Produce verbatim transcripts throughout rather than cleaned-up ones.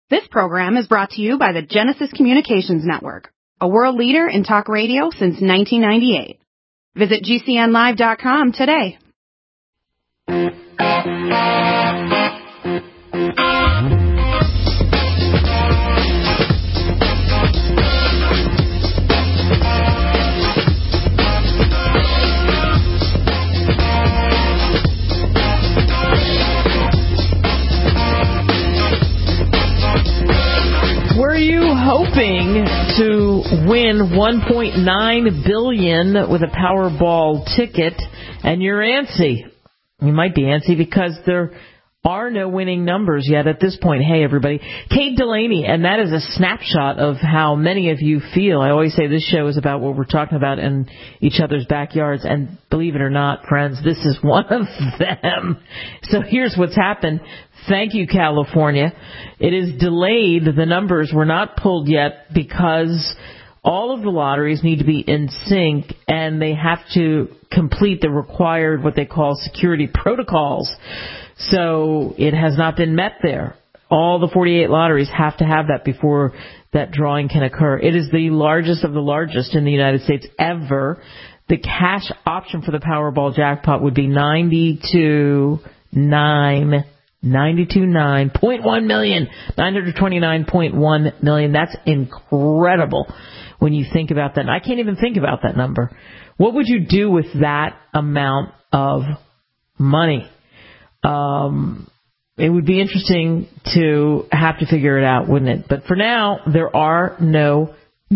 This program is brought to you by the Genesis Communications Network, a world leader in talk radio since nineteen ninety-eight. Visit G C N live dot com today. Were you hoping to win one point nine billion dollars with a Powerball ticket and you're antsy? You might be antsy because there are no winning numbers yet at this point. Hey, everybody. Kate Delaney, and that is a snapshot of how many of you feel. I always say this show is about what we're talking about in each other's backyards, and believe it or not, friends, this is one of them. So here's what's happened. Thank you, California. It is delayed. The numbers were not pulled yet because all of the lotteries need to be in sync, and they have to complete the required, what they call security protocols. So it has not been met there. All the forty-eight lotteries have to have that before that drawing can occur. It is the largest of the largest in the United States ever. The cash option for the Powerball jackpot would be ninety-two nine ninety-two nine point one million, nine hundred twenty-nine point one million. That's incredible when you think about that. And I can't even think about that number. What would you do with that amount of money? Um, it would be interesting to have to figure it out, wouldn't it? But for now, there are no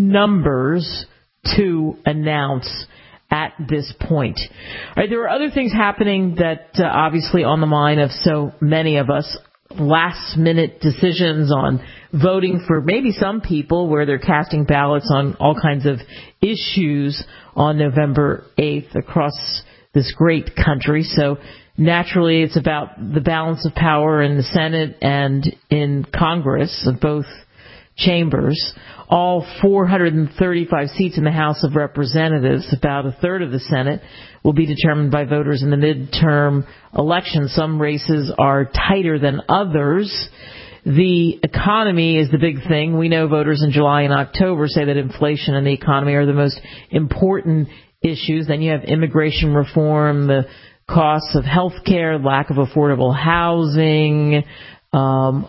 numbers to announce at this point. All right, there are other things happening that uh, obviously on the mind of so many of us. Last minute decisions on voting for maybe some people where they're casting ballots on all kinds of issues on November eighth across this great country. So naturally it's about the balance of power in the Senate and in Congress of both chambers. All four hundred thirty-five seats in the House of Representatives, about a third of the Senate, will be determined by voters in the midterm election. Some races are tighter than others. The economy is the big thing. We know voters in July and October say that inflation and the economy are the most important issues. Then you have immigration reform, the costs of health care, lack of affordable housing, Um,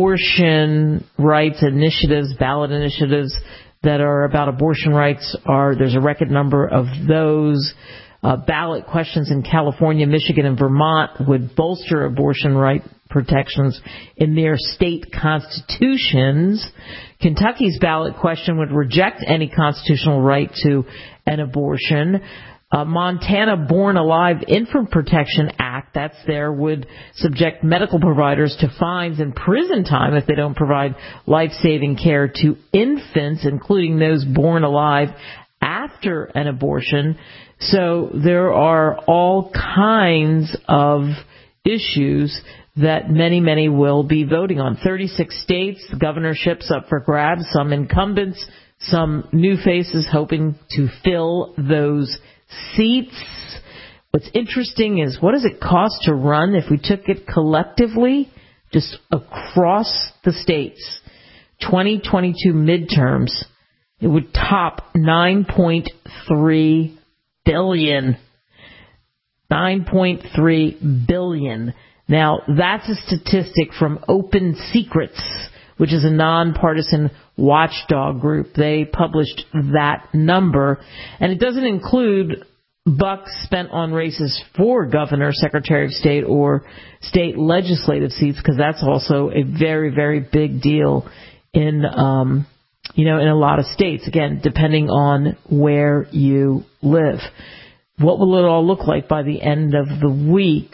abortion rights initiatives, ballot initiatives that are about abortion rights are, there's a record number of those. Uh, ballot questions in California, Michigan, and Vermont would bolster abortion right protections in their state constitutions. Kentucky's ballot question would reject any constitutional right to an abortion. Uh, Montana Born Alive Infant Protection Act, that's there, would subject medical providers to fines and prison time if they don't provide life-saving care to infants, including those born alive after an abortion. So there are all kinds of issues that many, many will be voting on. thirty-six states, the governorships up for grabs, some incumbents, some new faces hoping to fill those seats. What's interesting is, what does it cost to run if we took it collectively just across the states? twenty twenty-two midterms, it would top nine point three billion dollars. nine point three billion dollars. Now, that's a statistic from Open Secrets, which is a nonpartisan watchdog group. They published that number, and it doesn't include bucks spent on races for governor, secretary of state, or state legislative seats, because that's also a very, very big deal in, um, you know, in a lot of states, again, depending on where you live. What will it all look like by the end of the week?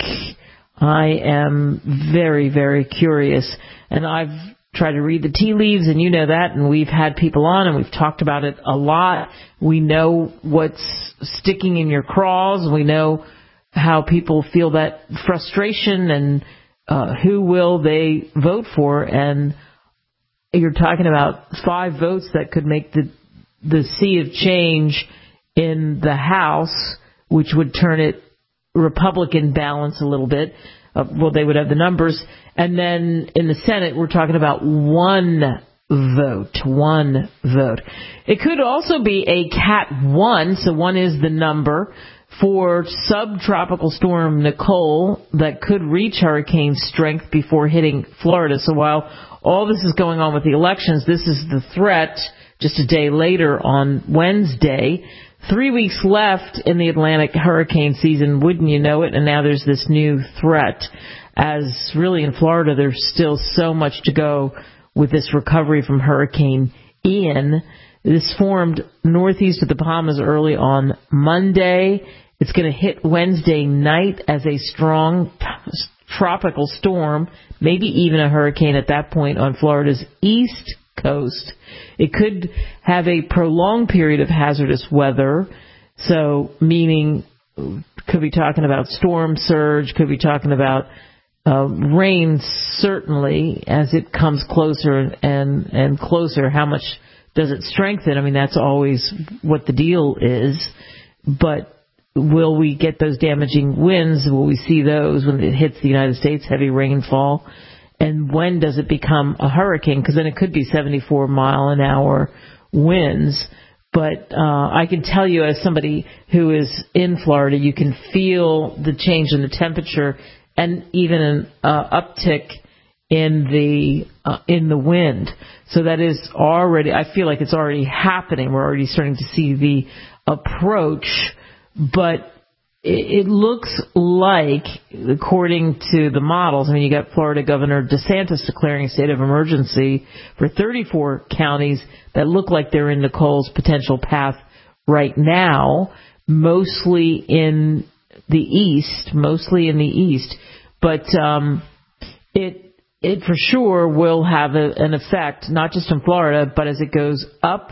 I am very, very curious, and I've tried to read the tea leaves, and you know that, and we've had people on, and we've talked about it a lot. We know what's sticking in your craws. We know how people feel that frustration, and uh, who will they vote for, and you're talking about five votes that could make the the sea of change in the House, which would turn it Republican balance a little bit. Uh, well, they would have the numbers. And then in the Senate, we're talking about one vote. One vote. It could also be a Cat one, so one is the number, for subtropical storm Nicole that could reach hurricane strength before hitting Florida. So while all this is going on with the elections, this is the threat just a day later on Wednesday. Three weeks left in the Atlantic hurricane season, wouldn't you know it? And now there's this new threat. As really in Florida, there's still so much to go with this recovery from Hurricane Ian. This formed northeast of the Bahamas early on Monday. It's going to hit Wednesday night as a strong tropical storm, maybe even a hurricane at that point on Florida's east coast. It could have a prolonged period of hazardous weather, so meaning could be talking about storm surge, could be talking about uh, rain, certainly, as it comes closer and, and closer. How much does it strengthen? I mean, that's always what the deal is, but will we get those damaging winds? Will we see those when it hits the United States, heavy rainfall? And when does it become a hurricane? Because then it could be seventy-four mile an hour winds. But uh, I can tell you, as somebody who is in Florida, you can feel the change in the temperature and even an uh, uptick in the uh, in the wind. So that is already, I feel like it's already happening. We're already starting to see the approach. But it looks like, according to the models, I mean, you got Florida Governor DeSantis declaring a state of emergency for thirty-four counties that look like they're in Nicole's potential path right now, mostly in the east, mostly in the east. But um, it it for sure will have a, an effect, not just in Florida, but as it goes up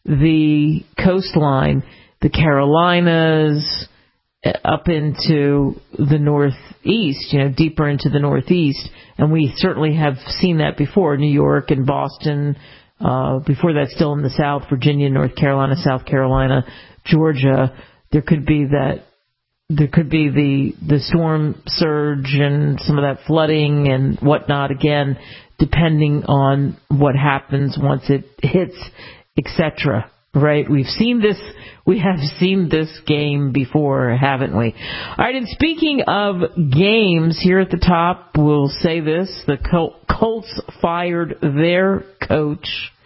the coastline, the Carolinas, up into the northeast, you know, deeper into the northeast. And we certainly have seen that before, New York and Boston, uh, before that still in the South, Virginia, North Carolina, South Carolina, Georgia. There could be that, there could be the, the storm surge and some of that flooding and whatnot again, depending on what happens once it hits, et cetera. Right, we've seen this, we have seen this game before, haven't we? All right, and speaking of games, here at the top, we'll say this, the Col- Colts fired their coach,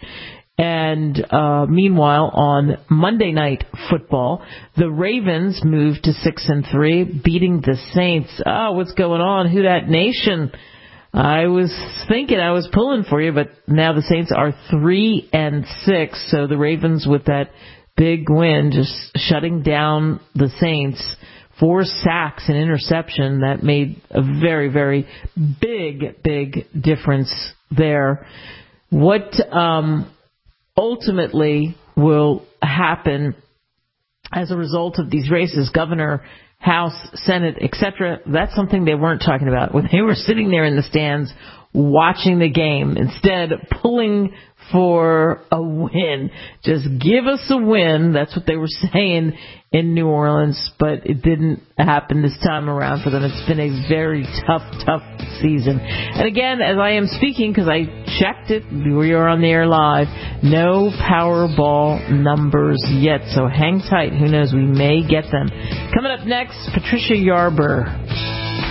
and uh, meanwhile, on Monday Night Football, the Ravens moved to six and three, beating the Saints. Oh, what's going on? Who dat nation? I was thinking I was pulling for you, but now the Saints are three and six. So the Ravens, with that big win, just shutting down the Saints. Four sacks and interception, that made a very, very big, big difference there. What um, ultimately will happen as a result of these races, Governor, House, Senate, et cetera, that's something they weren't talking about when they were sitting there in the stands watching the game. Instead, pulling for a win. Just give us a win. That's what they were saying in New Orleans, but it didn't happen this time around for them. It's been a very tough, tough season. And again, as I am speaking, because I checked it, we are on the air live, no Powerball numbers yet, so hang tight. Who knows, we may get them. Coming up next, Patricia Yarber.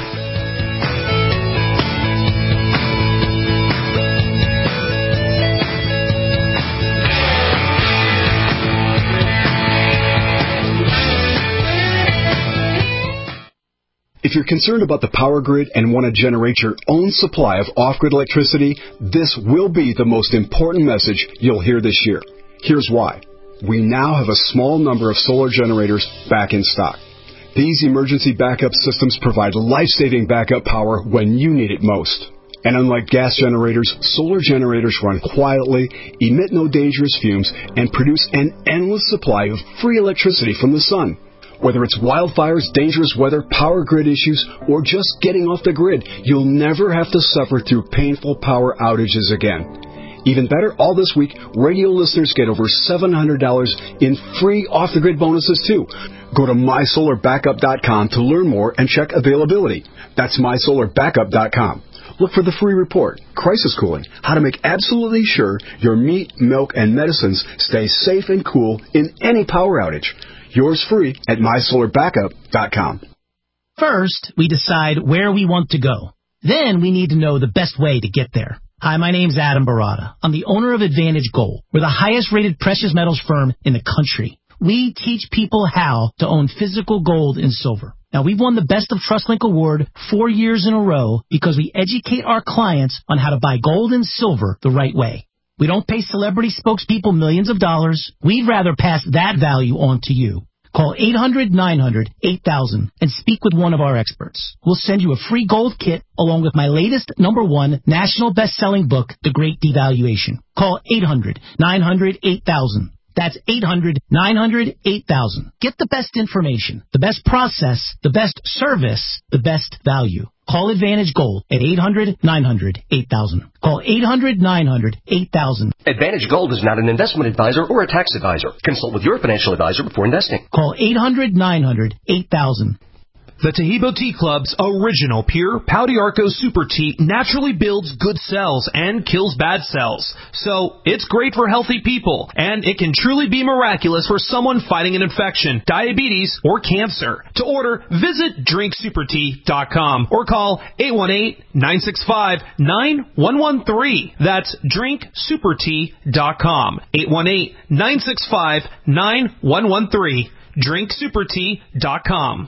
If you're concerned about the power grid and want to generate your own supply of off-grid electricity, this will be the most important message you'll hear this year. Here's why. We now have a small number of solar generators back in stock. These emergency backup systems provide life-saving backup power when you need it most. And unlike gas generators, solar generators run quietly, emit no dangerous fumes, and produce an endless supply of free electricity from the sun. Whether it's wildfires, dangerous weather, power grid issues, or just getting off the grid, you'll never have to suffer through painful power outages again. Even better, all this week, radio listeners get over seven hundred dollars in free off-the-grid bonuses, too. Go to my solar backup dot com to learn more and check availability. That's my solar backup dot com. Look for the free report, Crisis Cooling, how to make absolutely sure your meat, milk, and medicines stay safe and cool in any power outage. Yours free at my solar backup dot com. First, we decide where we want to go. Then we need to know the best way to get there. Hi, my name's Adam Barada. I'm the owner of Advantage Gold. We're the highest-rated precious metals firm in the country. We teach people how to own physical gold and silver. Now, we've won the Best of TrustLink Award four years in a row because we educate our clients on how to buy gold and silver the right way. We don't pay celebrity spokespeople millions of dollars. We'd rather pass that value on to you. Call eight hundred, nine hundred, eight thousand and speak with one of our experts. We'll send you a free gold kit along with my latest number one national best-selling book, The Great Devaluation. Call eight hundred, nine hundred, eight thousand. That's eight hundred, nine hundred, eight thousand. Get the best information, the best process, the best service, the best value. Call Advantage Gold at eight hundred, nine hundred, eight thousand. Call eight hundred, nine hundred, eight thousand. Advantage Gold is not an investment advisor or a tax advisor. Consult with your financial advisor before investing. Call eight hundred, nine hundred, eight thousand. The Tahibo Tea Club's original pure Pau d'Arco Super Tea naturally builds good cells and kills bad cells. So it's great for healthy people, and it can truly be miraculous for someone fighting an infection, diabetes, or cancer. To order, visit drink super tea dot com or call eight one eight, nine six five, nine one one three. That's drink super tea dot com. eight one eight, nine six five, nine one one three. drink super tea dot com.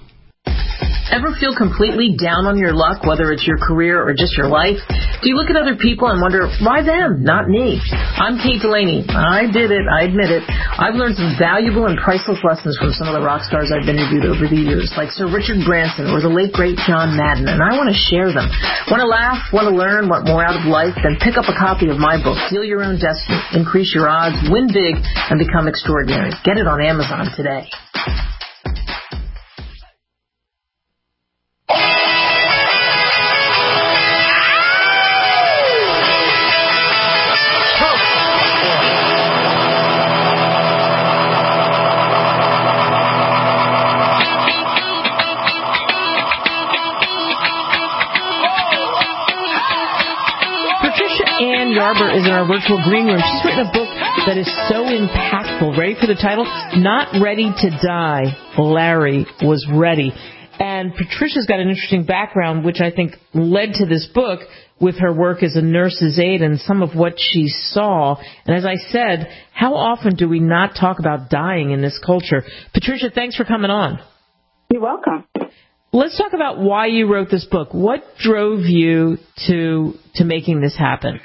Ever feel completely down on your luck, whether it's your career or just your life? Do you look at other people and wonder, why them, not me? I'm Kate Delaney. I did it. I admit it. I've learned some valuable and priceless lessons from some of the rock stars I've interviewed over the years, like Sir Richard Branson or the late, great John Madden, and I want to share them. Want to laugh, want to learn, want more out of life? Then pick up a copy of my book, Deal Your Own Destiny, Increase Your Odds, Win Big, and Become Extraordinary. Get it on Amazon today. Yarber is in our virtual green room. She's written a book that is so impactful. Ready for the title? Not Ready to Die. Larry was ready. And Patricia's got an interesting background, which I think led to this book with her work as a nurse's aide and some of what she saw. And as I said, how often do we not talk about dying in this culture? Patricia, thanks for coming on. You're welcome. Let's talk about why you wrote this book. What drove you to to making this happen?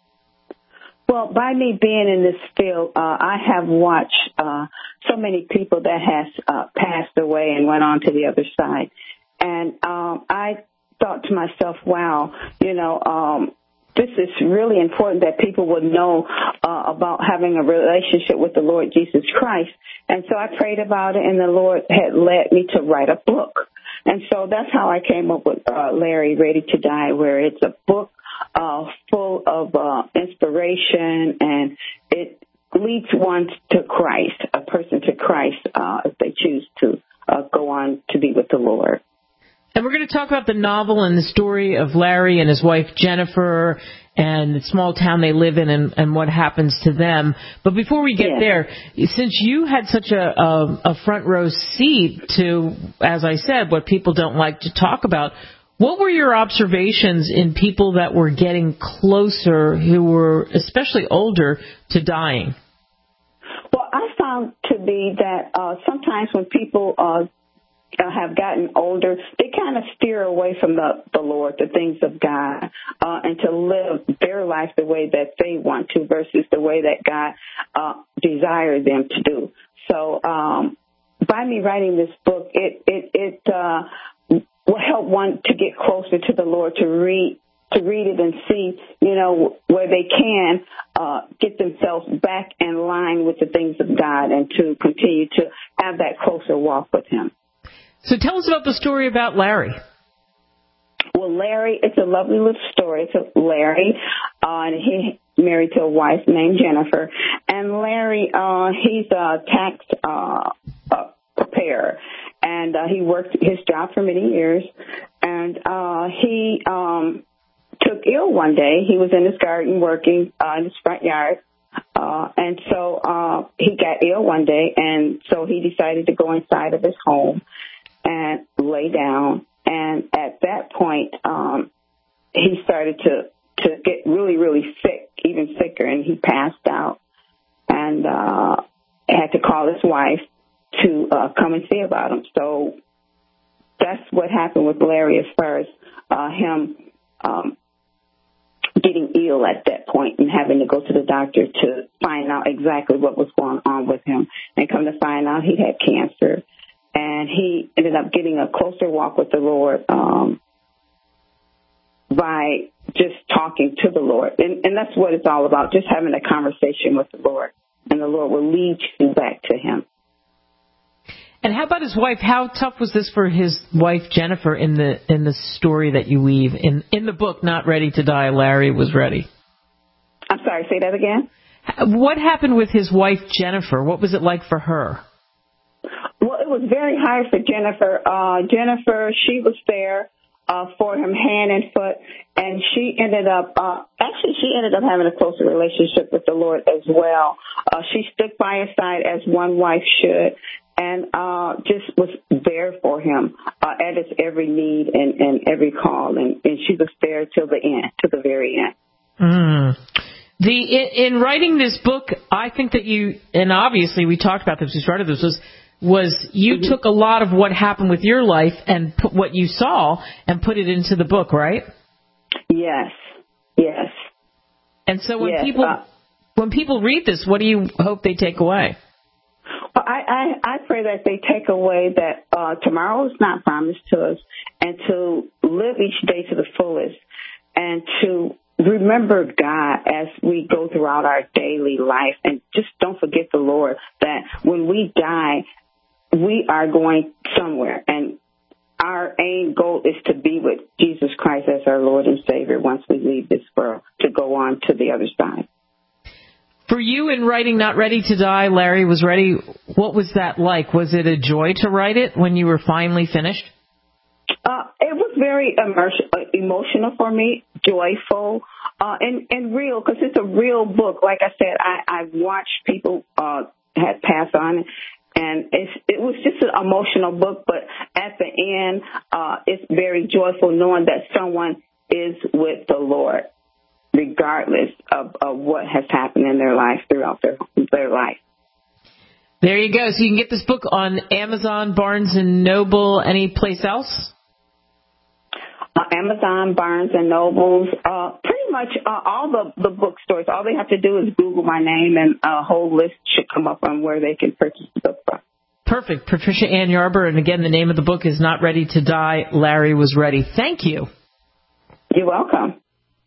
Well, by me being in this field, uh, I have watched uh, so many people that has uh, passed away and went on to the other side. And um, I thought to myself, wow, you know, um, this is really important that people would know uh, about having a relationship with the Lord Jesus Christ. And so I prayed about it, and the Lord had led me to write a book. And so that's how I came up with uh, Larry Ready to Die, where it's a book uh, full of uh, inspiration, and it leads one to Christ, a person to Christ, uh, if they choose to uh, go on to be with the Lord. And we're going to talk about the novel and the story of Larry and his wife Jennifer and the small town they live in and, and what happens to them. But before we get yeah. there, since you had such a, a, a front row seat to, as I said, what people don't like to talk about, what were your observations in people that were getting closer, who were especially older, to dying? Well, I found to be that uh, sometimes when people uh, have gotten older, they kind of steer away from the, the Lord, the things of God, uh, and to live their life the way that they want to versus the way that God uh, desired them to do. So um, by me writing this book, it, it, it uh, will help one to get closer to the Lord, to read to read it and see, you know, where they can uh, get themselves back in line with the things of God and to continue to have that closer walk with Him. So tell us about the story about Larry. Well, Larry, it's a lovely little story. It's a Larry, uh, and he married to a wife named Jennifer. And Larry, uh, he's a tax uh, uh, preparer. And uh, he worked his job for many years. And uh, he um, took ill one day. He was in his garden working uh, in his front yard. Uh, and so uh, he got ill one day. And so he decided to go inside of his home and lay down. And at that point, um, he started to, to get really, really sick, even sicker, and he passed out and uh, had to call his wife to uh, come and see about him. So that's what happened with Larry as far as uh, him um, getting ill at that point and having to go to the doctor to find out exactly what was going on with him. And come to find out he had cancer. And he ended up getting a closer walk with the Lord um, by just talking to the Lord. And, and that's what it's all about, just having a conversation with the Lord. And the Lord will lead you back to him. And how about his wife? How tough was this for his wife, Jennifer, in the in the story that you weave? In, in the book, Not Ready to Die, Larry was ready. I'm sorry, say that again? What happened with his wife, Jennifer? What was it like for her? Well, it was very hard for Jennifer. Uh, Jennifer, she was there uh, for him hand and foot, and she ended up, uh, actually, she ended up having a closer relationship with the Lord as well. Uh, she stuck by his side as one wife should, and uh, just was there for him uh, at his every need and, and every call, and, and she was there till the end, to the very end. Mm. The in, in writing this book, I think that you, and obviously we talked about this, we started this, was was you mm-hmm. took a lot of what happened with your life and put what you saw and put it into the book, right? Yes, yes. And so when yes, people uh, when people read this, what do you hope they take away? Well, I, I, I pray that they take away that uh, tomorrow is not promised to us, and to live each day to the fullest, and to remember God as we go throughout our daily life, and just don't forget the Lord, that when we die, we are going somewhere, and our aim goal is to be with Jesus Christ as our Lord and Savior once we leave this world, to go on to the other side. For you in writing Not Ready to Die, Larry was ready. What was that like? Was it a joy to write it when you were finally finished? Uh, it was very immer- emotional for me, joyful, uh, and, and real, because it's a real book. Like I said, I, I've watched people uh, had pass on, and it's, it was just an emotional book. But at the end, uh, it's very joyful knowing that someone is with the Lord, regardless of, of what has happened in their life throughout their their life. There you go. So you can get this book on Amazon, Barnes and Noble, any place else? Uh, Amazon, Barnes and Nobles, uh, pretty much uh, all the, the bookstores. All they have to do is Google my name, and a whole list should come up on where they can purchase the book from. Perfect. Patricia Ann Yarber, and again, the name of the book is Not Ready to Die, Larry Was Ready. Thank you. You're welcome.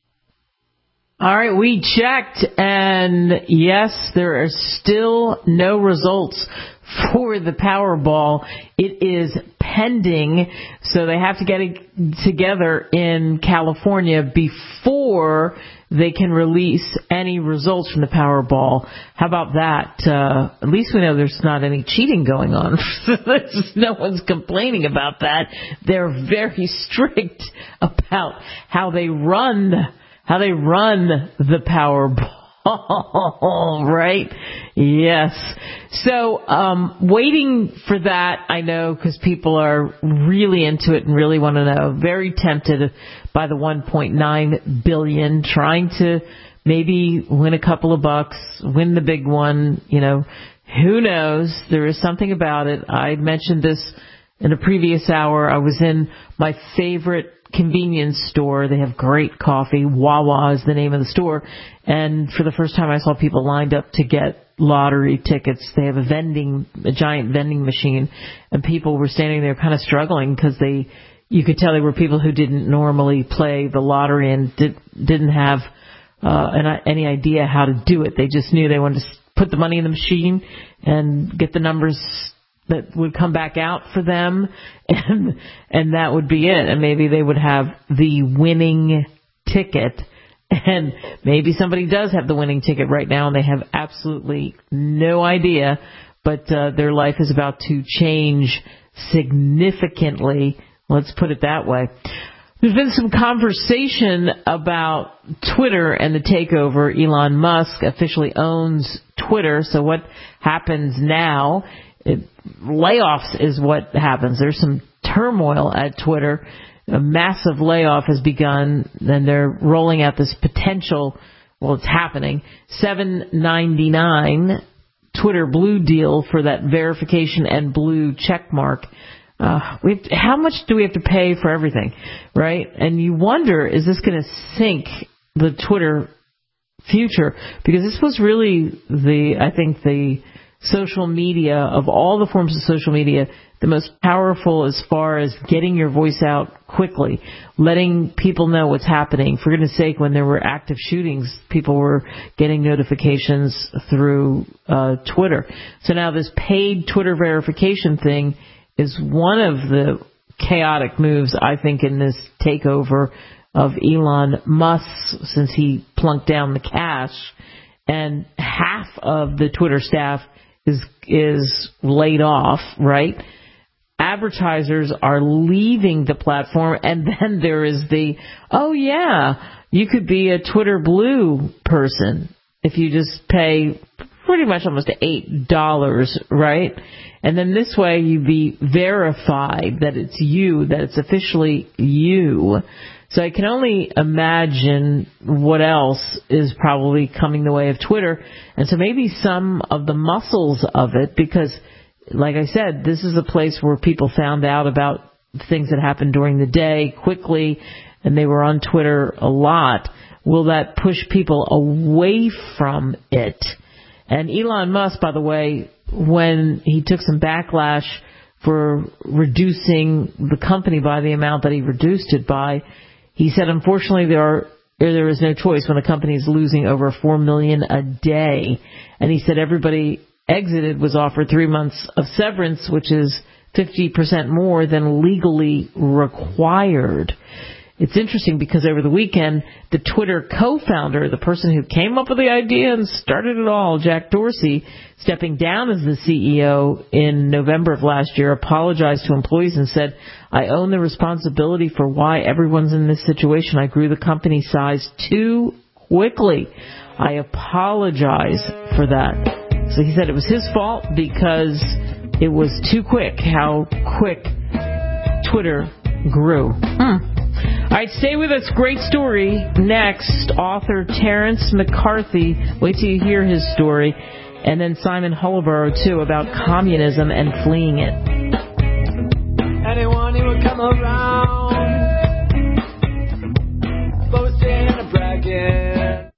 All right, we checked, and yes, there are still no results for the Powerball. It is pending, so they have to get it together in California before they can release any results from the Powerball. How about that? Uh, at least we know there's not any cheating going on. No one's complaining about that. They're very strict about how they run How they run the Powerball, right? Yes. So, um, waiting for that, I know, because people are really into it and really want to know. Very tempted by the one point nine billion dollars, trying to maybe win a couple of bucks, win the big one. You know, who knows? There is something about it. I mentioned this in a previous hour. I was in my favorite convenience store. They have great coffee. Wawa is the name of the store. And for the first time, I saw people lined up to get lottery tickets. They have a vending, a giant vending machine, and people were standing there kind of struggling because they, you could tell they were people who didn't normally play the lottery and did, didn't have uh, an, any idea how to do it. They just knew they wanted to put the money in the machine and get the numbers that would come back out for them, and and that would be it. And maybe they would have the winning ticket And maybe somebody does have the winning ticket right now and they have absolutely no idea, but uh, their life is about to change significantly. Let's put it that way. There's been some conversation about Twitter and the takeover. Elon Musk officially owns Twitter, so what happens now? It, layoffs is what happens. There's some turmoil at Twitter. A massive layoff has begun, and they're rolling out this potential, well, it's happening, seven ninety-nine Twitter Blue deal for that verification and blue check mark. Uh, we have to, how much do we have to pay for everything, right? And you wonder, is this going to sink the Twitter future? Because this was really the, I think, the social media, of all the forms of social media, the most powerful as far as getting your voice out quickly, letting people know what's happening. For goodness sake, when there were active shootings, people were getting notifications through uh, Twitter. So now this paid Twitter verification thing is one of the chaotic moves, I think, in this takeover of Elon Musk, since he plunked down the cash, and half of the Twitter staff is is laid off, right? Advertisers are leaving the platform, and then there is the, oh yeah, you could be a Twitter Blue person if you just pay pretty much almost eight dollars, right? And then this way you be verified that it's you, that it's officially you. So I can only imagine what else is probably coming the way of Twitter. And so maybe some of the muscles of it, because like I said, this is a place where people found out about things that happened during the day quickly, and they were on Twitter a lot. Will that push people away from it? And Elon Musk, by the way, when he took some backlash for reducing the company by the amount that he reduced it by, he said, unfortunately, there are there is no choice when a company is losing over four million dollars a day. And he said everybody exited was offered three months of severance, which is fifty percent more than legally required. It's interesting because over the weekend, the Twitter co-founder, the person who came up with the idea and started it all, Jack Dorsey, stepping down as the C E O in November of last year, apologized to employees and said, I own the responsibility for why everyone's in this situation. I grew the company size too quickly. I apologize for that. So he said it was his fault because it was too quick how quick Twitter grew. Hmm. All right, stay with us. Great story. Next, author Terence McCarthy. Wait till you hear his story. And then Simon Hollborough, too, about communism and fleeing it. Anyone who will come around, boasting and bragging.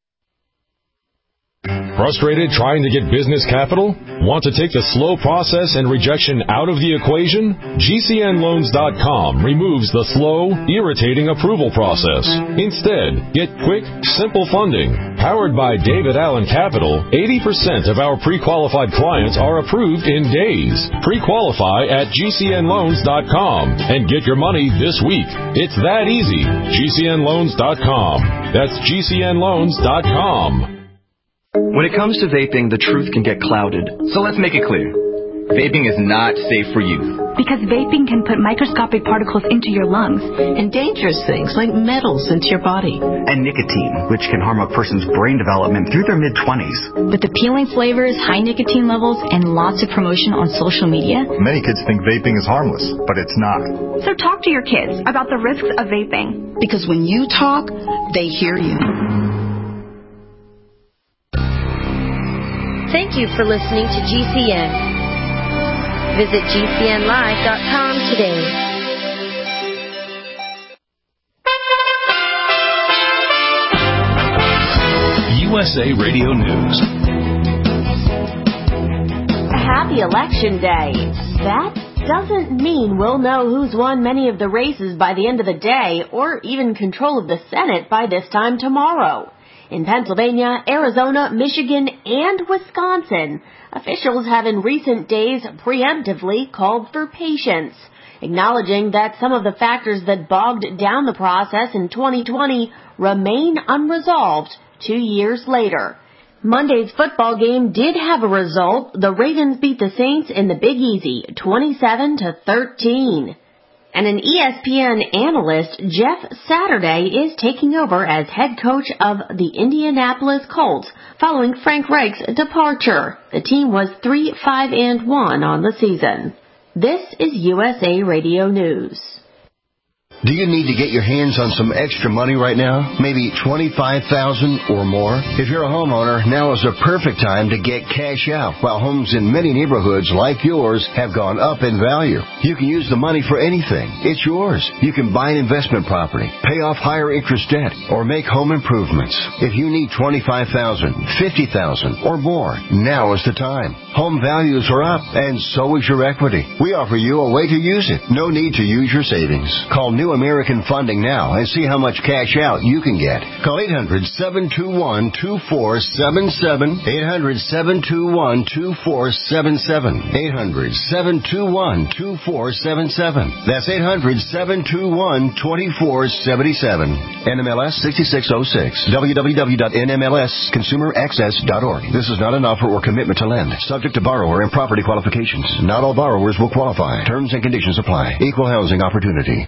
Frustrated trying to get business capital? Want to take the slow process and rejection out of the equation? G C N loans dot com removes the slow, irritating approval process. Instead, get quick, simple funding. Powered by David Allen Capital, eighty percent of our pre-qualified clients are approved in days. Pre-qualify at G C N loans dot com and get your money this week. It's that easy. G C N loans dot com. That's G C N loans dot com. When it comes to vaping, the truth can get clouded. So let's make it clear. Vaping is not safe for youth. Because vaping can put microscopic particles into your lungs. And dangerous things like metals into your body. And nicotine, which can harm a person's brain development through their mid-twenties. With appealing flavors, high nicotine levels, and lots of promotion on social media, many kids think vaping is harmless, but it's not. So talk to your kids about the risks of vaping. Because when you talk, they hear you. Thank you for listening to G C N. Visit G C N live dot com today. U S A Radio News. Happy Election Day. That doesn't mean we'll know who's won many of the races by the end of the day or even control of the Senate by this time tomorrow. In Pennsylvania, Arizona, Michigan, and Wisconsin, officials have in recent days preemptively called for patience, acknowledging that some of the factors that bogged down the process in twenty twenty remain unresolved two years later. Monday's football game did have a result. The Ravens beat the Saints in the Big Easy, twenty-seven to thirteen. And an E S P N analyst, Jeff Saturday, is taking over as head coach of the Indianapolis Colts following Frank Reich's departure. The team was three five and one on the season. This is U S A Radio News. Do you need to get your hands on some extra money right now? Maybe twenty-five thousand dollars or more? If you're a homeowner, now is the perfect time to get cash out. While homes in many neighborhoods like yours have gone up in value, you can use the money for anything. It's yours. You can buy an investment property, pay off higher interest debt, or make home improvements. If you need twenty-five thousand dollars, fifty thousand dollars, or more, now is the time. Home values are up, and so is your equity. We offer you a way to use it. No need to use your savings. Call New American Funding now and see how much cash out you can get. Call eight hundred, seven two one, two four seven seven, eight hundred, seven two one, two four seven seven, eight hundred, seven two one, two four seven seven. That's eight hundred, seven two one, two four seven seven. N M L S sixty-six oh six. w w w dot n m l s consumer access dot org. This is not an offer or commitment to lend. Subject to borrower and property qualifications. Not all borrowers will qualify. Terms and conditions apply. Equal housing opportunity.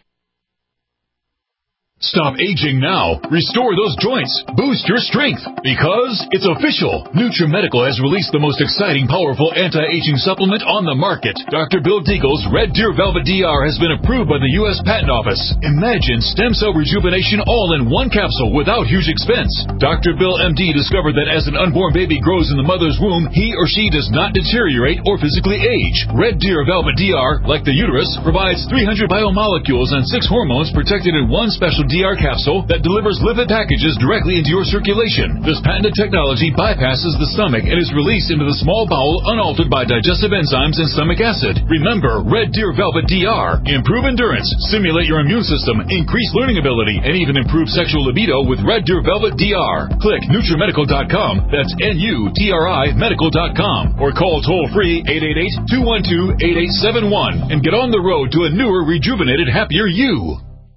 Stop aging now. Restore those joints. Boost your strength. Because it's official. NutriMedical has released the most exciting, powerful anti-aging supplement on the market. Doctor Bill Deagle's Red Deer Velvet D R has been approved by the U S Patent Office. Imagine stem cell rejuvenation all in one capsule without huge expense. Doctor Bill M D discovered that as an unborn baby grows in the mother's womb, he or she does not deteriorate or physically age. Red Deer Velvet D R, like the uterus, provides three hundred biomolecules and six hormones protected in one special D R capsule that delivers lipid packages directly into your circulation. This patented technology bypasses the stomach and is released into the small bowel unaltered by digestive enzymes and stomach acid. Remember, Red Deer Velvet D R. Improve endurance, stimulate your immune system, increase learning ability, and even improve sexual libido with Red Deer Velvet D R. Click NutriMedical dot com. That's N U T R I medical dot com. Or call toll-free eight eight eight, two one two, eight eight seven one and get on the road to a newer, rejuvenated, happier you.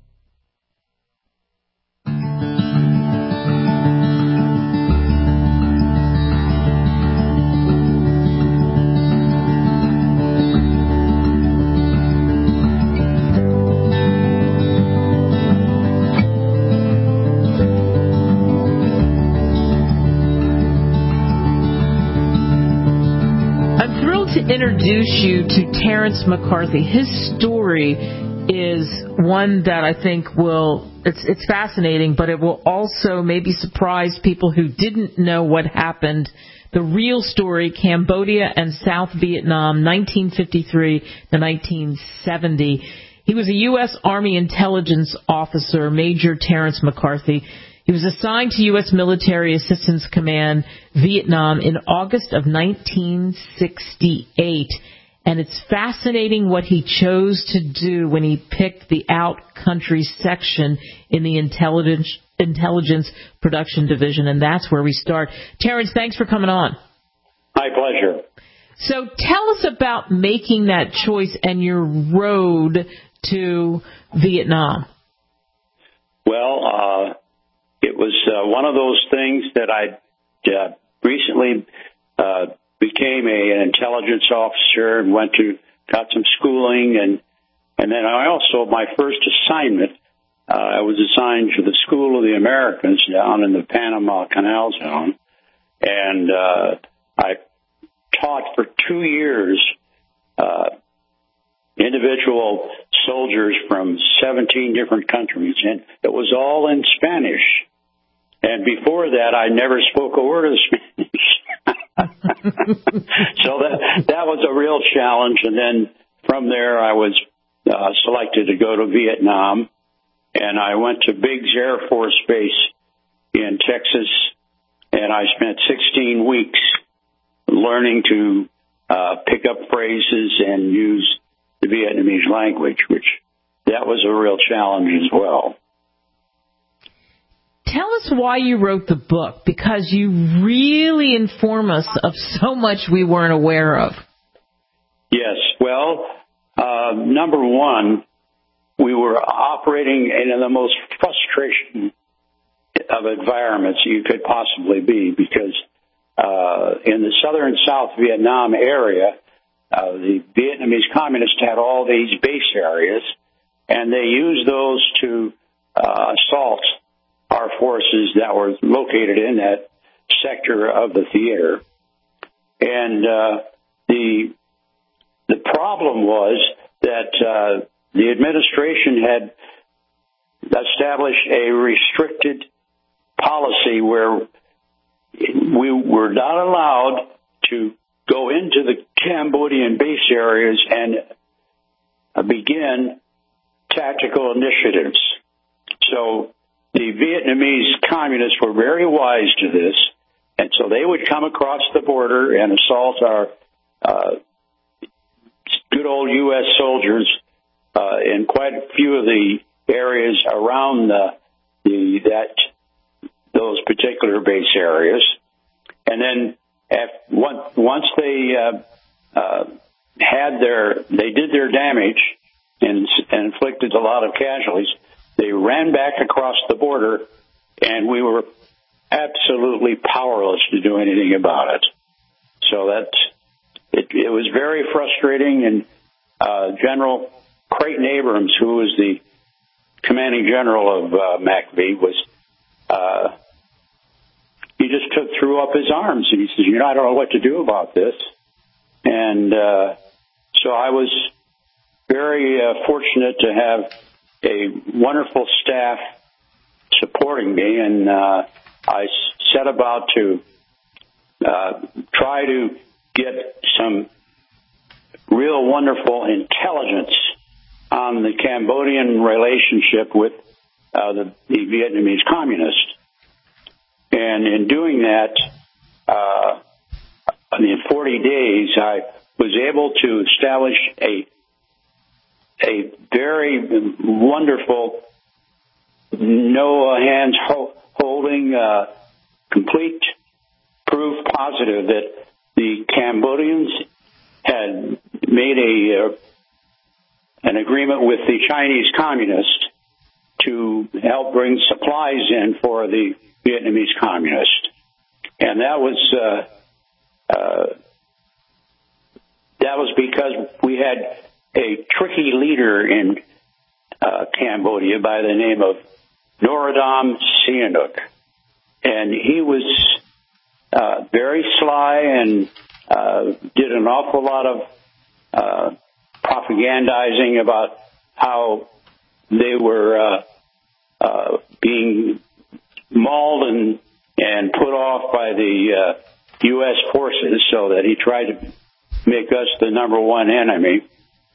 Introduce you to Terrence McCarthy. His story is one that I think will, it's, it's fascinating, but it will also maybe surprise people who didn't know what happened. The real story, Cambodia and South Vietnam, nineteen fifty-three to nineteen seventy. He was a U S Army intelligence officer, Major Terrence McCarthy. He was assigned to U S Military Assistance Command, Vietnam, in August of nineteen sixty-eight. And it's fascinating what he chose to do when he picked the out-country section in the intelligence, intelligence production division. And that's where we start. Terrence, thanks for coming on. My pleasure. So tell us about making that choice and your road to Vietnam. Well, uh, it was uh, one of those things that I uh, recently uh, became a, an intelligence officer and went to, got some schooling. And, and then I also, my first assignment, uh, I was assigned to the School of the Americans down in the Panama Canal Zone. And uh, I taught for two years uh, individual soldiers from seventeen different countries, and it was all in Spanish. And before that, I never spoke a word of Spanish. So that that was a real challenge. And then from there, I was uh, selected to go to Vietnam, and I went to Biggs Air Force Base in Texas, and I spent sixteen weeks learning to uh, pick up phrases and use the Vietnamese language, which that was a real challenge as well. Tell us why you wrote the book, because you really inform us of so much we weren't aware of. Yes. Well, uh, number one, we were operating in the most frustration of environments you could possibly be, because uh, in the southern South Vietnam area, uh, the Vietnamese communists had all these base areas, and they used those to uh, assault our forces that were located in that sector of the theater. And uh, the the problem was that uh, the administration had established a restricted policy where we were not allowed to go into the Cambodian base areas and begin tactical initiatives. So the Vietnamese communists were very wise to this, and so they would come across the border and assault our uh, good old U S soldiers uh, in quite a few of the areas around the, the that those particular base areas, and then if, once they uh, uh, had their they did their damage and, and inflicted a lot of casualties, they ran back across the border, and we were absolutely powerless to do anything about it. So that it, it was very frustrating, and uh, General Creighton Abrams, who was the commanding general of uh, MACV, was uh, he just took threw up his arms, and he said, "You know, I don't know what to do about this." And uh, so I was very uh, fortunate to have a wonderful staff supporting me, and uh, I set about to uh, try to get some real wonderful intelligence on the Cambodian relationship with uh, the, the Vietnamese communists. And in doing that, uh, in forty days, I was able to establish a a very wonderful, no hands holding, uh, complete proof positive that the Cambodians had made a uh, an agreement with the Chinese communists to help bring supplies in for the Vietnamese communists, and that was uh, uh, that was because we had a tricky leader in uh, Cambodia by the name of Norodom Sihanouk, and he was uh, very sly and uh, did an awful lot of uh, propagandizing about how they were uh, uh, being mauled and, and put off by the uh, U S forces, so that he tried to make us the number one enemy.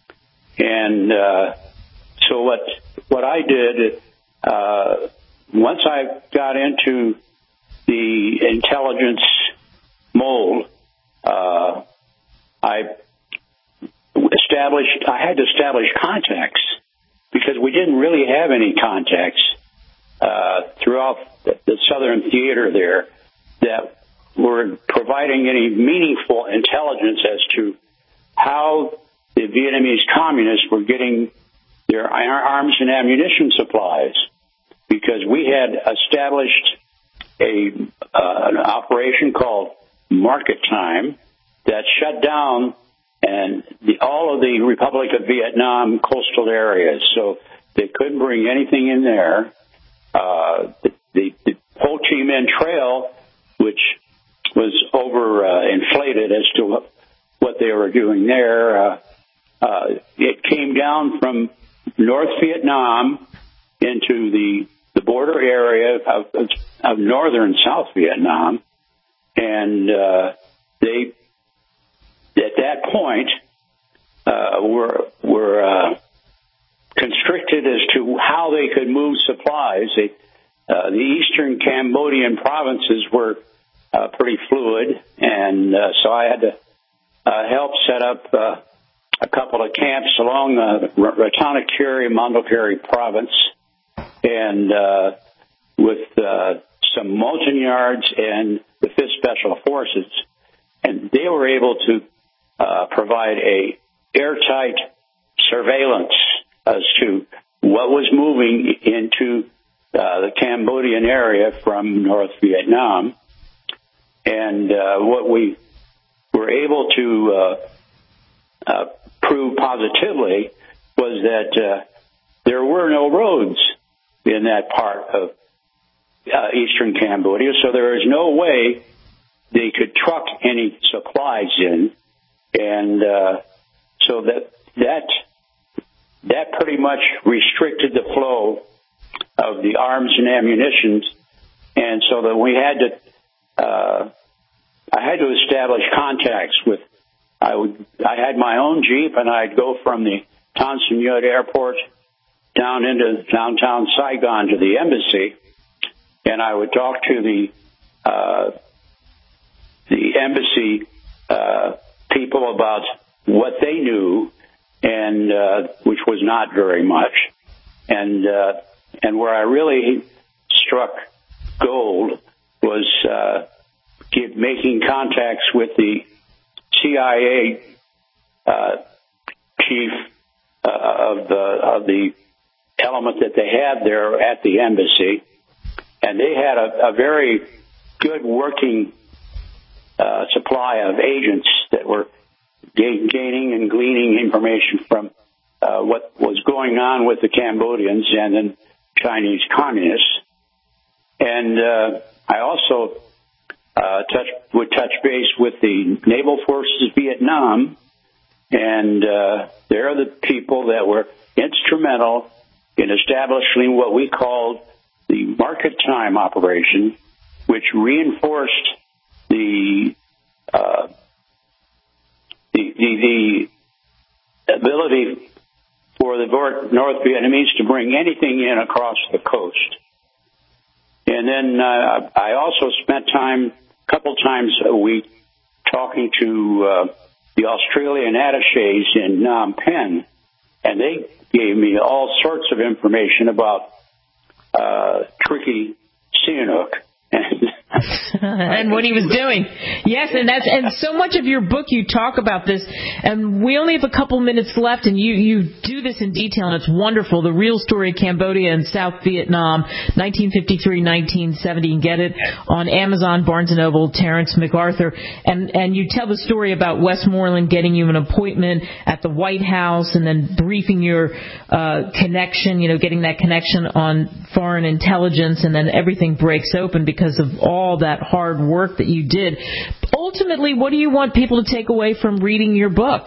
And uh, so what what I did, uh, once I got into the intelligence mold, uh, I established, I had to establish contacts, because we didn't really have any contacts uh, throughout the, the southern theater there that were providing any meaningful intelligence as to how the Vietnamese communists were getting their arms and ammunition supplies, because we had established a uh, an operation called Market Time that shut down and the, all of the Republic of Vietnam coastal areas, so they couldn't bring anything in there. Uh, the, the, the Ho Chi Minh Trail, which was over uh, inflated as to what, what they were doing there, uh, uh, it came down from North Vietnam into the the border area of, of, of northern South Vietnam, and uh, they at that point uh, were were uh, constricted as to how they could move supplies. They, uh, the eastern Cambodian provinces were uh, pretty fluid, and uh, so I had to uh, help set up uh, a couple of camps along the Ratanakiri, Mondulkiri province, and uh, with uh, some Montagnards and the fifth Special Forces, and they were able to uh, provide a airtight surveillance as to what was moving into uh, the Cambodian area from North Vietnam. And uh, what we were able to uh, uh, prove positively was that uh, there were no roads in that part of uh, eastern Cambodia, so there is no way they could truck any supplies in. And uh, so that that that pretty much restricted the flow of the arms and ammunition, and so that we had to Uh, I had to establish contacts with. I would. I had my own Jeep, and I'd go from the Tan Son Nhut Airport down into downtown Saigon to the embassy, and I would talk to the uh, the embassy uh, people about what they knew, and uh, which was not very much, and uh, and where I really struck gold was uh, get, making contacts with the C I A uh, chief uh, of the of the element that they had there at the embassy, and they had a, a very good working uh, supply of agents that were ga- gaining and gleaning information from uh, what was going on with the Cambodians and then Chinese communists. And uh, I also uh, touch, would touch base with the Naval Forces Vietnam, and uh, they're the people that were instrumental in establishing what we called the market time operation, which reinforced the uh, the, the, the ability for the North Vietnamese to bring anything in across the coast. And then uh, I also spent time, a couple times a week, talking to uh, the Australian attachés in Phnom Penh, and they gave me all sorts of information about uh, Tricky Sihanouk. And what he was doing. Yes, and that's and so much of your book you talk about this, and we only have a couple minutes left, and you, you do this in detail, and it's wonderful. The Real Story of Cambodia and South Vietnam, nineteen fifty-three to nineteen seventy. You can get it on Amazon, Barnes and Noble, Terrence MacArthur, and, and you tell the story about Westmoreland getting you an appointment at the White House and then briefing your uh, connection, you know, getting that connection on foreign intelligence, and then everything breaks open because of all that hard work that you did. Ultimately, what do you want people to take away from reading your book?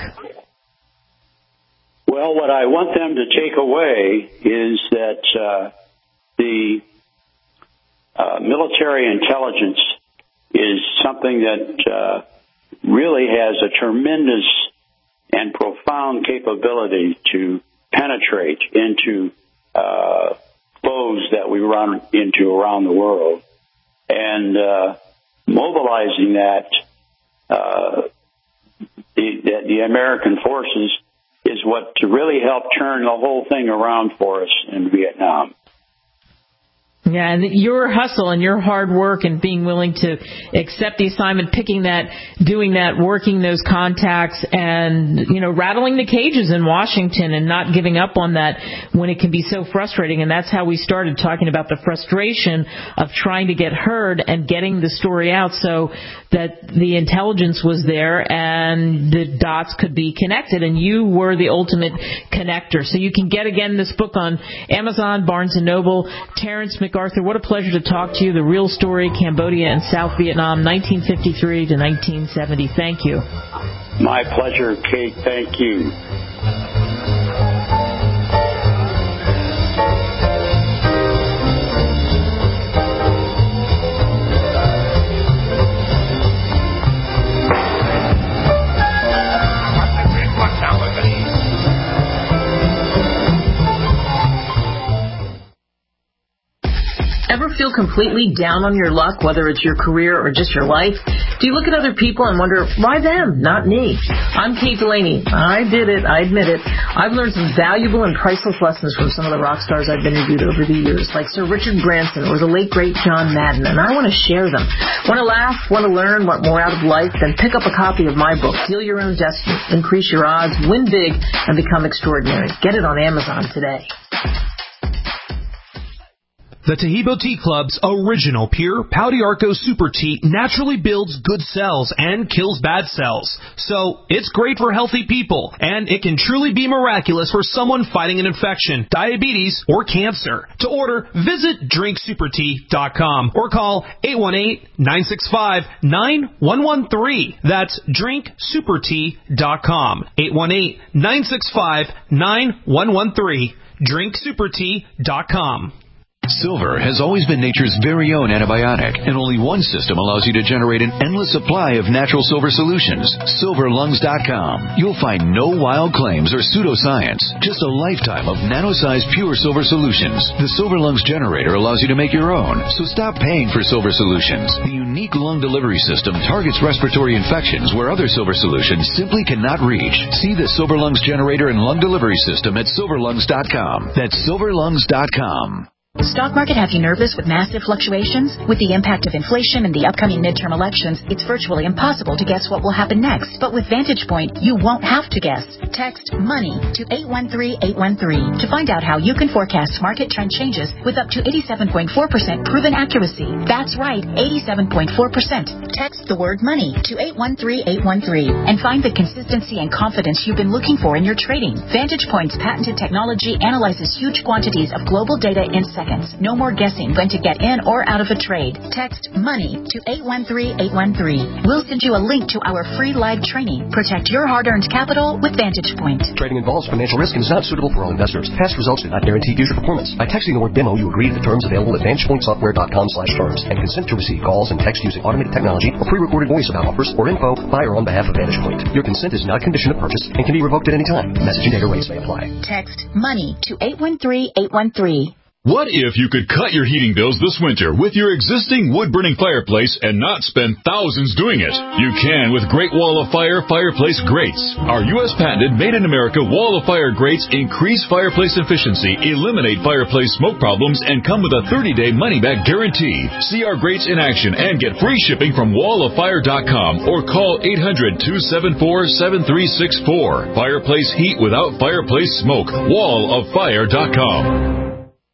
Well, what I want them to take away is that uh, the uh, military intelligence is something that uh, really has a tremendous and profound capability to penetrate into uh, foes that we run into around the world. And uh, mobilizing that, uh, the, the, the American forces is what to really help turn the whole thing around for us in Vietnam. Yeah, and your hustle and your hard work and being willing to accept the assignment, picking that, doing that, working those contacts, and, you know, rattling the cages in Washington and not giving up on that when it can be so frustrating. And that's how we started talking about the frustration of trying to get heard and getting the story out so that the intelligence was there and the dots could be connected. And you were the ultimate connector. So you can get, again, this book on Amazon, Barnes and Noble. Terrence MacArthur, what a pleasure to talk to you. The Real Story, Cambodia and South Vietnam, nineteen fifty-three to nineteen seventy. Thank you. My pleasure, Kate. Thank you. Ever feel completely down on your luck, whether it's your career or just your life? Do you look at other people and wonder, why them, not me? I'm Kate Delaney. I did it. I admit it. I've learned some valuable and priceless lessons from some of the rock stars I've interviewed over the years, like Sir Richard Branson or the late, great John Madden, and I want to share them. Want to laugh? Want to learn? Want more out of life? Then pick up a copy of my book, Deal Your Own Destiny, Increase Your Odds, Win Big, and Become Extraordinary. Get it on Amazon today. The Tahibo Tea Club's original pure Pau d'Arco Super Tea naturally builds good cells and kills bad cells. So, it's great for healthy people, and it can truly be miraculous for someone fighting an infection, diabetes, or cancer. To order, visit drink super tea dot com or call eight one eight, nine six five, nine one one three. That's drink super tea dot com. eight one eight, nine six five, nine one one three. drink super tea dot com. Silver has always been nature's very own antibiotic, and only one system allows you to generate an endless supply of natural silver solutions. silver lungs dot com. You'll find no wild claims or pseudoscience, just a lifetime of nano-sized pure silver solutions. The Silver Lungs generator allows you to make your own, so stop paying for silver solutions. The unique lung delivery system targets respiratory infections where other silver solutions simply cannot reach. See the Silver Lungs generator and lung delivery system at silver lungs dot com. That's silver lungs dot com. The stock market have you nervous with massive fluctuations? With the impact of inflation and the upcoming midterm elections, it's virtually impossible to guess what will happen next. But with Vantage Point, you won't have to guess. Text MONEY to eight one three eight one three to find out how you can forecast market trend changes with up to eighty-seven point four percent proven accuracy. That's right, eighty-seven point four percent. Text the word MONEY to eight one three eight one three and find the consistency and confidence you've been looking for in your trading. Vantage Point's patented technology analyzes huge quantities of global data in seconds. No more guessing when to get in or out of a trade. Text MONEY to eight one three eight one three. We'll send you a link to our free live training. Protect your hard-earned capital with Vantage Point. Trading involves financial risk and is not suitable for all investors. Past results do not guarantee future performance. By texting the word demo, you agree to the terms available at vantage point software dot com slash terms and consent to receive calls and text using automated technology or pre-recorded voice about offers or info by or on behalf of Vantage Point. Your consent is not a condition of purchase and can be revoked at any time. Message and data rates may apply. Text MONEY to eight one three eight one three. What if you could cut your heating bills this winter with your existing wood-burning fireplace and not spend thousands doing it? You can with Great Wall of Fire fireplace grates. Our U S patented made-in-America Wall of Fire grates increase fireplace efficiency, eliminate fireplace smoke problems, and come with a thirty-day money-back guarantee. See our grates in action and get free shipping from wall of fire dot com or call eight hundred, two seven four, seven three six four. Fireplace heat without fireplace smoke. wall of fire dot com.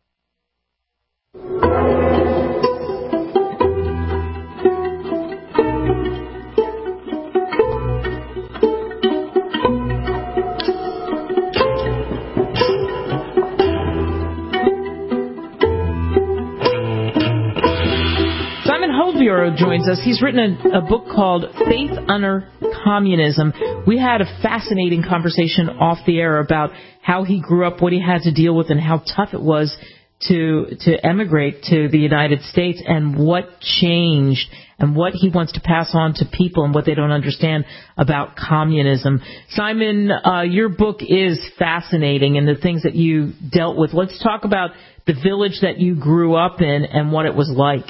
Joins us. He's written a, a book called Faith Under Communism. We had a fascinating conversation off the air about how he grew up, what he had to deal with, and how tough it was to to emigrate to the United States, and what changed, and what he wants to pass on to people, and what they don't understand about communism. Simon, uh, your book is fascinating, and the things that you dealt with. Let's talk about the village that you grew up in and what it was like.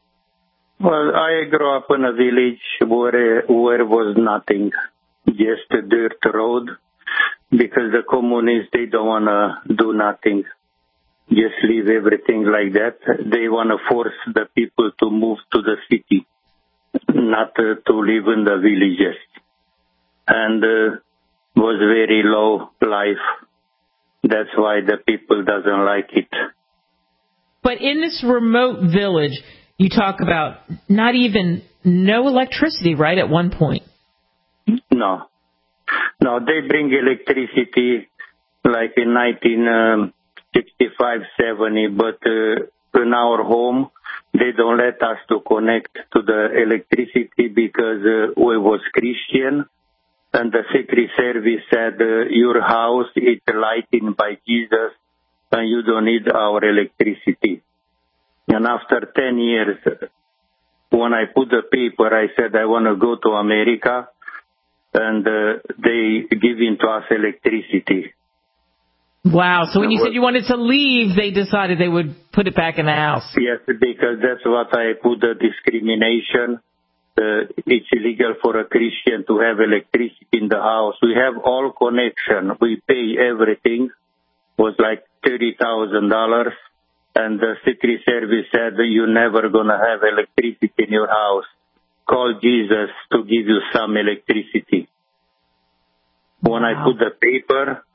Well, I grew up in a village where where was nothing, just a dirt road, because the communists, they don't want to do nothing, just leave everything like that. They want to force the people to move to the city, not uh, to live in the villages. And uh, was very low life. That's why the people doesn't like it. But in this remote village, you talk about not even no electricity, right, at one point? No. No, they bring electricity like in nineteen sixty-five, seventy, but uh, in our home, they don't let us to connect to the electricity because uh, we was Christian, and the Secret Service said uh, your house is lighted by Jesus and you don't need our electricity. And after ten years, when I put the paper, I said I want to go to America, and uh, they give into us electricity. Wow. So when you said you wanted to leave, they decided they would put it back in the house. Yes, because that's what I put the discrimination. Uh, it's illegal for a Christian to have electricity in the house. We have all connection. We pay everything. It was like thirty thousand dollars. And the Secret Service said you're never going to have electricity in your house. Call Jesus to give you some electricity. Wow. When I put the paper,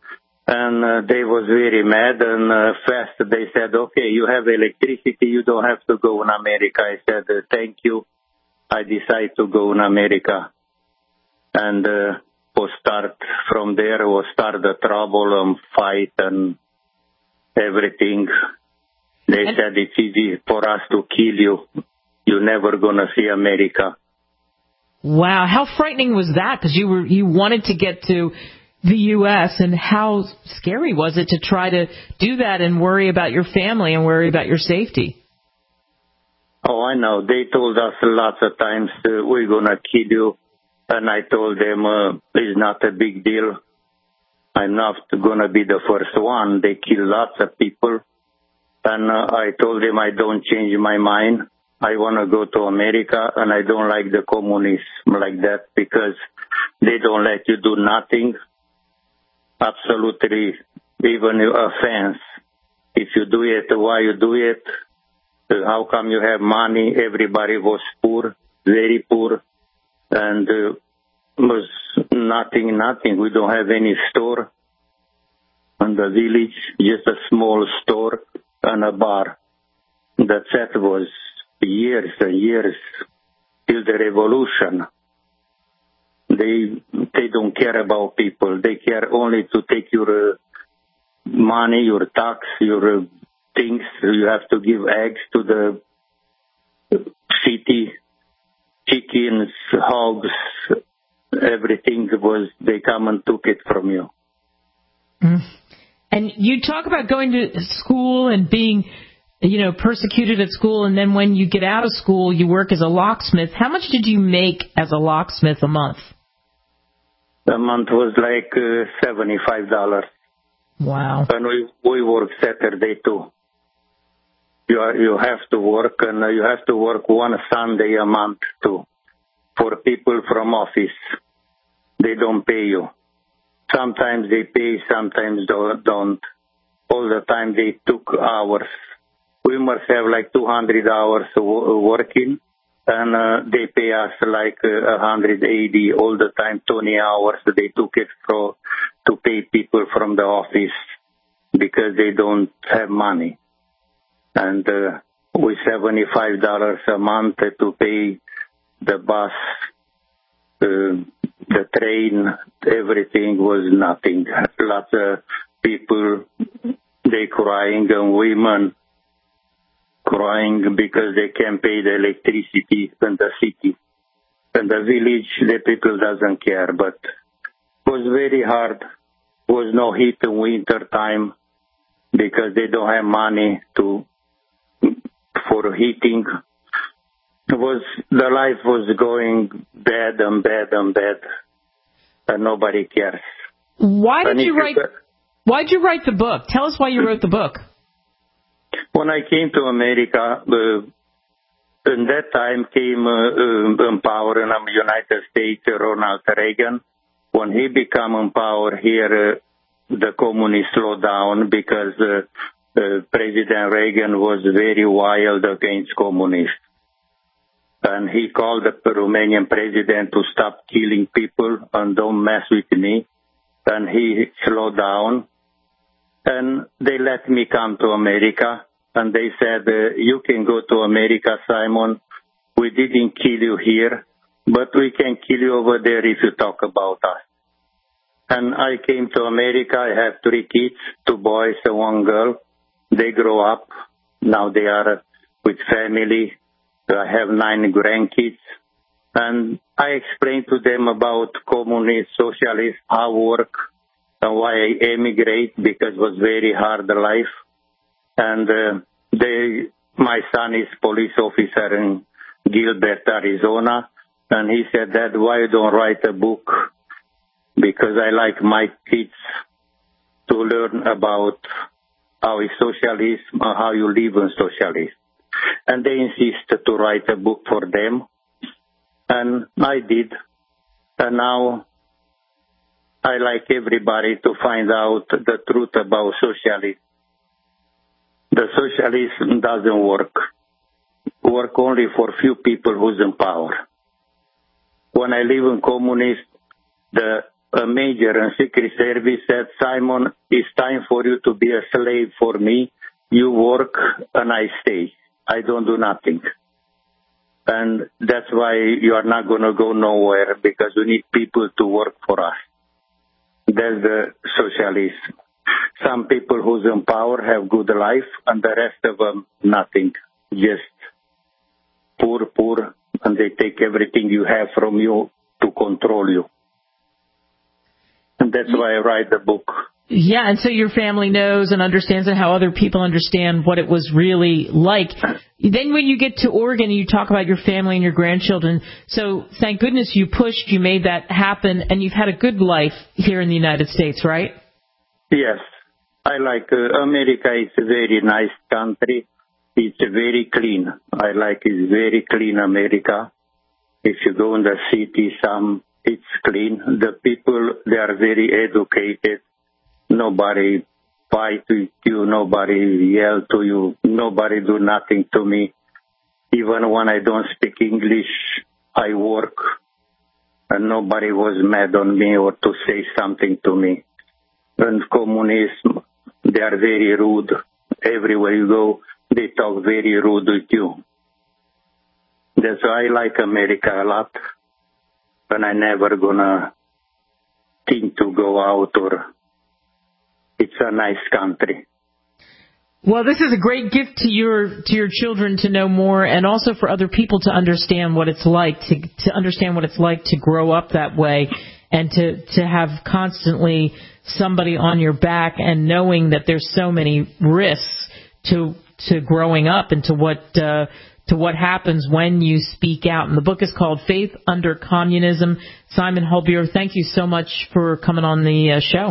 And uh, they was very mad, and uh, fast they said, okay, you have electricity, you don't have to go in America. I said, uh, thank you. I decided to go in America. And uh, we'll start from there, we'll start the trouble and fight and everything. They and- said it's easy for us to kill you. You're never going to see America. Wow, how frightening was that? Because you were you wanted to get to the U S, and how scary was it to try to do that and worry about your family and worry about your safety? Oh, I know. They told us lots of times, uh, we're going to kill you. And I told them, uh, it's not a big deal. I'm not going to be the first one. They kill lots of people. And uh, I told them I don't change my mind. I want to go to America, and I don't like the communists like that because they don't let you do nothing. Absolutely, even offense. If you do it, why you do it? How come you have money? Everybody was poor, very poor, and uh, was nothing, nothing. We don't have any store in the village, just a small store and a bar. That's it. Was years and years till the revolution. They they don't care about people. They care only to take your uh, money, your tax, your uh, things. You have to give eggs to the city, chickens, hogs, everything was, they come and took it from you. Mm. And you talk about going to school and being, you know, persecuted at school, and then when you get out of school, you work as a locksmith. How much did you make as a locksmith a month? A month was like uh, seventy-five dollars. Wow. And we, we work Saturday too. You are, you have to work, and you have to work one Sunday a month too. For people from office, they don't pay you. Sometimes they pay, sometimes don't. All the time they took hours. We must have like two hundred hours working, and uh, they pay us like uh, one hundred eighty all the time, twenty hours. They took it for, to pay people from the office because they don't have money. And uh, with seventy-five dollars a month to pay the bus, uh, the train, everything was nothing. Lots of people, they crying, and women crying because they can't pay the electricity in the city. In the village, the people doesn't care, but it was very hard. There was no heat in winter time because they don't have money to for heating. It was, the life was going bad and bad and bad, and nobody cares. Why did you write? Why did you write the book? Tell us why you wrote the book. When I came to America, uh, in that time came uh, uh, in power in the United States, Ronald Reagan. When he became in power here, uh, the communists slowed down because uh, uh, President Reagan was very wild against communists. And he called the Romanian president to stop killing people and don't mess with me. And he slowed down. And they let me come to America. And they said, uh, you can go to America, Simon. We didn't kill you here, but we can kill you over there if you talk about us. And I came to America. I have three kids, two boys and one girl. They grow up. Now they are with family. I have nine grandkids. And I explained to them about communist, socialist, how work, and why I emigrate, because it was very hard life. And uh, they, my son is police officer in Gilbert, Arizona. And he said, Dad, why you don't write a book? Because I like my kids to learn about how is socialism, how you live in socialism. And they insisted to write a book for them. And I did. And now I like everybody to find out the truth about socialism. The socialism doesn't work. Work only for few people who's in power. When I live in communist, the a major in Secret Service said, Simon, it's time for you to be a slave for me. You work and I stay. I don't do nothing. And that's why you are not going to go nowhere, because we need people to work for us. That's the socialism. Some people who's in power have good life, and the rest of them, nothing. Just poor, poor, and they take everything you have from you to control you. And that's why I write the book. Yeah, and so your family knows and understands how other people understand what it was really like. Then when you get to Oregon, you talk about your family and your grandchildren. So thank goodness you pushed, you made that happen, and you've had a good life here in the United States, right? Yes. I like uh, America. It's a very nice country. It's very clean. I like it's very clean America. If you go in the city, some it's clean. The people, they are very educated. Nobody fight with you. Nobody yell to you. Nobody do nothing to me. Even when I don't speak English, I work. And nobody was mad on me or to say something to me. And communism, they are very rude. Everywhere you go, they talk very rude with you. That's why I like America a lot. And I never gonna think to go out, or it's a nice country. Well, this is a great gift to your to your children to know more, and also for other people to understand what it's like to to understand what it's like to grow up that way, and to to have constantly somebody on your back, and knowing that there's so many risks to to growing up and to what uh, to what happens when you speak out. And the book is called Faith Under Communism. Simon Holbier, thank you so much for coming on the uh, show.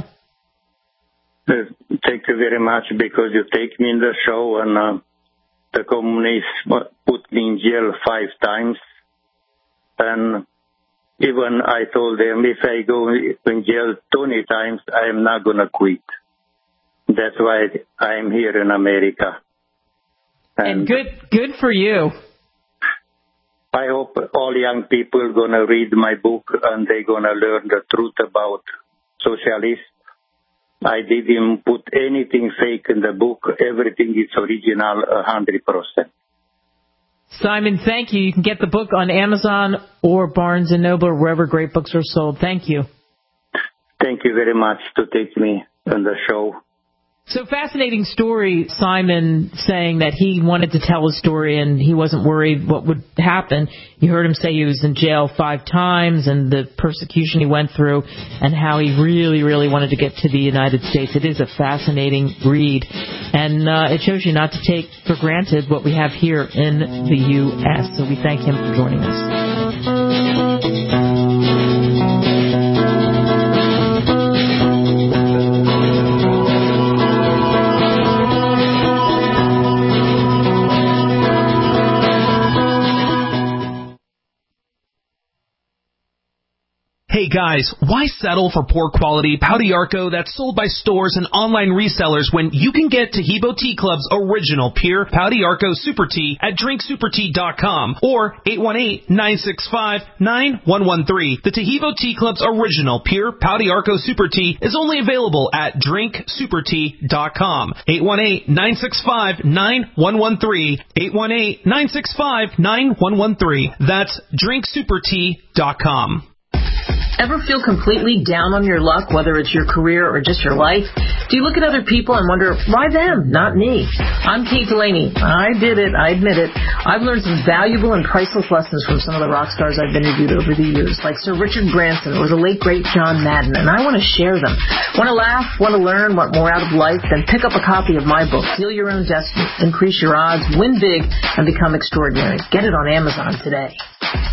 Uh, thank you very much, because you take me in the show, and uh, the communists put me in jail five times. And even I told them, if I go in jail twenty times, I am not going to quit. That's why I am here in America. And, and good good for you. I hope all young people are going to read my book, and they're going to learn the truth about socialism. I didn't put anything fake in the book. Everything is original, one hundred percent. Simon, thank you. You can get the book on Amazon or Barnes and Noble, or wherever great books are sold. Thank you. Thank you very much to take me on the show. So fascinating story, Simon saying that he wanted to tell his story and he wasn't worried what would happen. You heard him say he was in jail five times and the persecution he went through, and how he really, really wanted to get to the United States. It is a fascinating read, and uh, it shows you not to take for granted what we have here in the U S So we thank him for joining us. Hey guys, why settle for poor quality Pau d'Arco that's sold by stores and online resellers when you can get Taheebo Tea Club's original pure Pau d'Arco Super Tea at drink super tea dot com or eight one eight, nine six five, nine one one three. The Taheebo Tea Club's original pure Pau d'Arco Super Tea is only available at drink super tea dot com. eight one eight, nine six five, nine one one three. eight one eight, nine six five, nine one one three. That's drink super tea dot com. Ever feel completely down on your luck, whether it's your career or just your life? Do you look at other people and wonder, why them, not me? I'm Kate Delaney. I did it. I admit it. I've learned some valuable and priceless lessons from some of the rock stars I've interviewed over the years, like Sir Richard Branson or the late, great John Madden, and I want to share them. Want to laugh? Want to learn? Want more out of life? Then pick up a copy of my book, Steal Your Own Destiny, Increase Your Odds, Win Big, and Become Extraordinary. Get it on Amazon today.